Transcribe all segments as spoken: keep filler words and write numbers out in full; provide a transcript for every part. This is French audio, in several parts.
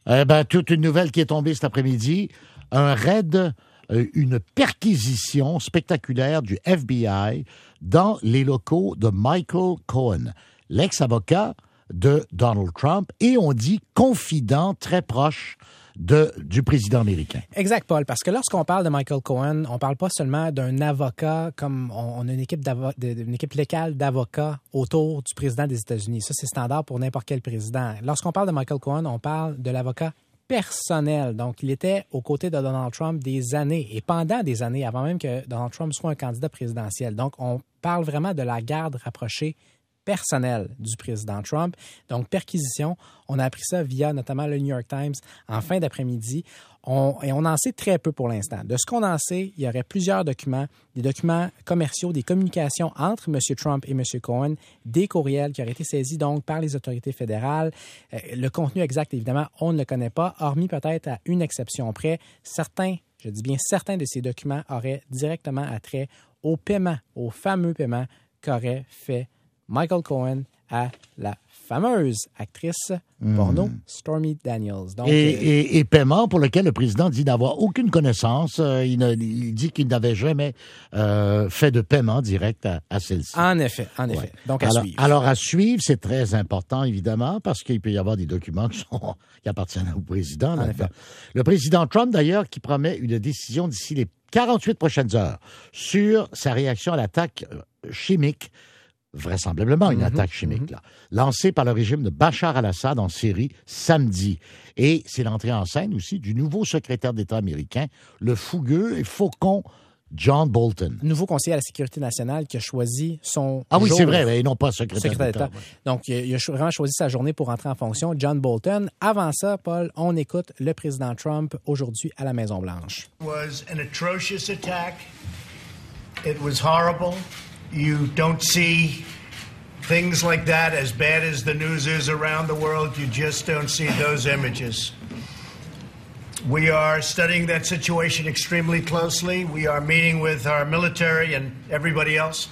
Eh ben, toute une nouvelle qui est tombée cet après-midi. Un raid, euh, une perquisition spectaculaire du F B I dans les locaux de Michael Cohen, l'ex-avocat de Donald Trump, et on dit confident très proche de, du président américain. Exact, Paul, parce que lorsqu'on parle de Michael Cohen, on parle pas seulement d'un avocat, comme on, on a une équipe, d'avo- de, une équipe légale d'avocats autour du président des États-Unis. Ça, c'est standard pour n'importe quel président. Lorsqu'on parle de Michael Cohen, on parle de l'avocat personnel. Donc, il était aux côtés de Donald Trump des années, et pendant des années, avant même que Donald Trump soit un candidat présidentiel. Donc, on parle vraiment de la garde rapprochée personnel du président Trump. Donc, perquisition, on a appris ça via notamment le New York Times en fin d'après-midi. On, et on en sait très peu pour l'instant. De ce qu'on en sait, il y aurait plusieurs documents, des documents commerciaux, des communications entre M. Trump et M. Cohen, des courriels qui auraient été saisis donc par les autorités fédérales. Euh, le contenu exact, évidemment, on ne le connaît pas, hormis peut-être à une exception près. Certains, je dis bien certains de ces documents auraient directement attrait au paiement, au fameux paiement qu'aurait fait Michael Cohen à la fameuse actrice porno mmh. Stormy Daniels. Donc, et, et, et paiement pour lequel le président dit n'avoir aucune connaissance. Euh, il, ne, il dit qu'il n'avait jamais euh, fait de paiement direct à, à celle-ci. En effet, en effet. Ouais. Donc, à alors, suivre. Alors, à suivre, c'est très important, évidemment, parce qu'il peut y avoir des documents qui, sont, qui appartiennent au président. En effet. Le président Trump, d'ailleurs, qui promet une décision d'ici les quarante-huit prochaines heures sur sa réaction à l'attaque chimique, vraisemblablement une mm-hmm, attaque chimique, mm-hmm. là, lancée par le régime de Bachar al-Assad en Syrie samedi. Et c'est l'entrée en scène aussi du nouveau secrétaire d'État américain, le fougueux et faucon John Bolton. Nouveau conseiller à la sécurité nationale qui a choisi son Ah oui, jour, c'est vrai, mais non pas secrétaire, secrétaire d'État. d'État. Ouais. Donc, il a vraiment choisi sa journée pour entrer en fonction, John Bolton. Avant ça, Paul, on écoute le président Trump aujourd'hui à la Maison-Blanche. It was an atrocious attack. It was horrible. You don't see things like that, as bad as the news is around the world. You just don't see those images. We are studying that situation extremely closely. We are meeting with our military and everybody else.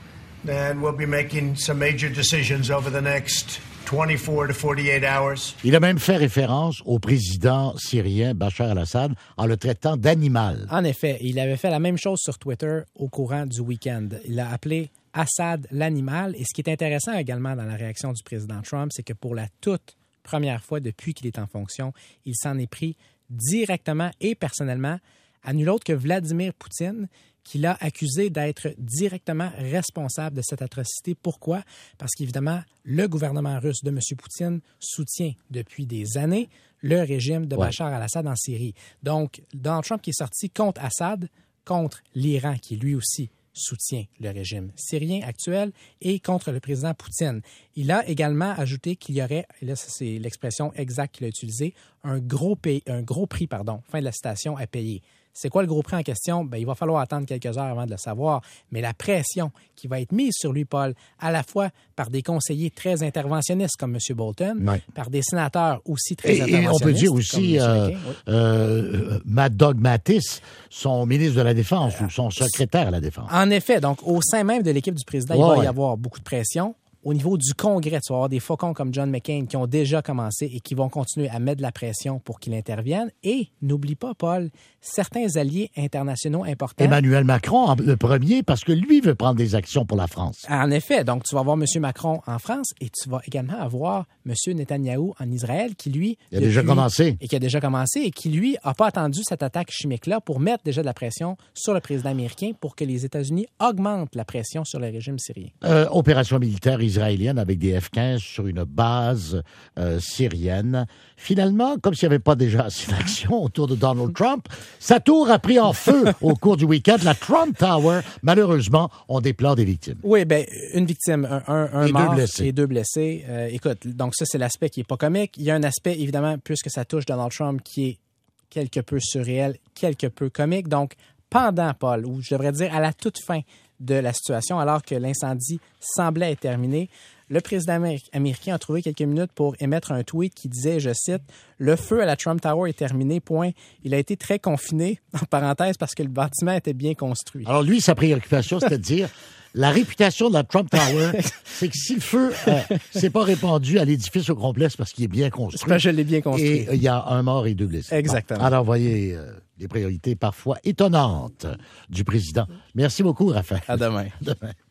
And we'll be making some major decisions over the next twenty-four to forty-eight hours. Il a même fait référence au président syrien Bachar al-Assad en le traitant d'animal. En effet, il avait fait la même chose sur Twitter au courant du week-end. Il a appelé Assad l'animal. Et ce qui est intéressant également dans la réaction du président Trump, c'est que pour la toute première fois depuis qu'il est en fonction, il s'en est pris directement et personnellement à nul autre que Vladimir Poutine, qui l'a accusé d'être directement responsable de cette atrocité. Pourquoi? Parce qu'évidemment, le gouvernement russe de M. Poutine soutient depuis des années le régime de ouais. Bachar al-Assad en Syrie. Donc, Donald Trump qui est sorti contre Assad, contre l'Iran, qui lui aussi soutient le régime syrien actuel, et contre le président Poutine. Il a également ajouté qu'il y aurait, et là c'est l'expression exacte qu'il a utilisée, un gros, pay, un gros prix, pardon, fin de la citation, à payer. C'est quoi le gros prix en question? Bien, il va falloir attendre quelques heures avant de le savoir. Mais la pression qui va être mise sur lui, Paul, à la fois par des conseillers très interventionnistes comme M. Bolton, oui. par des sénateurs aussi très et, interventionnistes. Et on peut dire aussi euh, oui. euh, Mad Dog Mattis, son ministre de la Défense euh, ou son secrétaire à la Défense. En effet, donc au sein même de l'équipe du président, ouais, il va ouais. y avoir beaucoup de pression. Au niveau du Congrès, tu vas avoir des faucons comme John McCain qui ont déjà commencé et qui vont continuer à mettre de la pression pour qu'il intervienne. Et n'oublie pas, Paul, certains alliés internationaux importants. Emmanuel Macron, le premier, parce que lui veut prendre des actions pour la France. En effet. Donc, tu vas avoir M. Macron en France et tu vas également avoir M. Netanyahou en Israël qui, lui... Il a depuis, déjà commencé. Et qui a déjà commencé et qui, lui, n'a pas attendu cette attaque chimique-là pour mettre déjà de la pression sur le président américain pour que les États-Unis augmentent la pression sur le régime syrien. Euh, opération militaire israélienne avec des F quinze sur une base euh, syrienne. Finalement, comme s'il n'y avait pas déjà assez d'action autour de Donald Trump, sa tour a pris en feu au cours du week-end. La Trump Tower, malheureusement, on déplore des victimes. Oui, bien, une victime, un, un, un et mort deux blessés. et deux blessés. Euh, écoute, donc ça, c'est l'aspect qui n'est pas comique. Il y a un aspect, évidemment, puisque ça touche Donald Trump, qui est quelque peu surréel, quelque peu comique. Donc, pendant, Paul, ou je devrais dire à la toute fin de la situation, alors que l'incendie semblait être terminé, le président américain a trouvé quelques minutes pour émettre un tweet qui disait, je cite, « Le feu à la Trump Tower est terminé, point. Il a été très confiné, en parenthèse, parce que le bâtiment était bien construit. » Alors lui, sa préoccupation, c'était de dire, la réputation de la Trump Tower, c'est que si le feu euh, s'est pas répandu à l'édifice au complet, c'est parce qu'il est bien construit. Parce que je l'ai bien construit. Et il euh, y a un mort et deux blessés. Exactement. Bon, alors, voyez euh, les priorités parfois étonnantes du président. Merci beaucoup, Raphaël. À demain. À demain.